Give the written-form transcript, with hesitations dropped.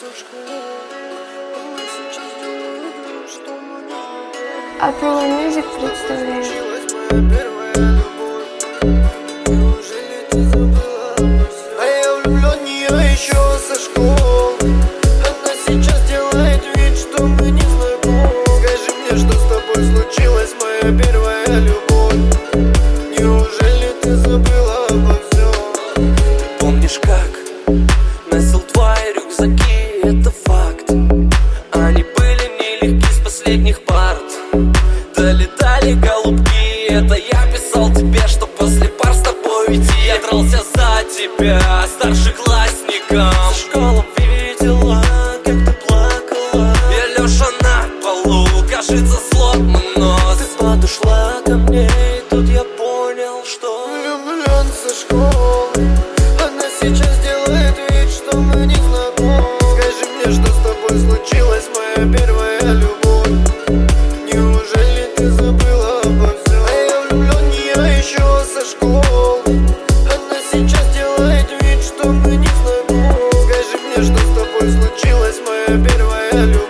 Apple Music представляет. А я влюблен в нее еще со школы. Она сейчас делает вид, что мы не знакомы. Скажи мне, что с тобой случилось, моя первая любовь. Неужели ты забыла обо всем? Ты помнишь, как носил твои рюкзаки, это факт. Они были нелегки с последних парт. Долетали голубки, это я писал тебе, что после пар с тобой уйти. Я дрался за тебя, старшеклассником. Школа видела, как ты плакала. Я лежа на полу, кажется, сломан нос. Ты подошла ко мне, и тут я понял, что Влюблен со школы. Она сейчас делает вид, что мы не знакомы. Скажи мне, что с тобой случилось, моя первая любовь. Неужели ты забыла обо всем? А я влюблен в нее еще со школы. Она сейчас делает вид, что мы не знакомы. Скажи мне, что с тобой случилось, моя первая любовь.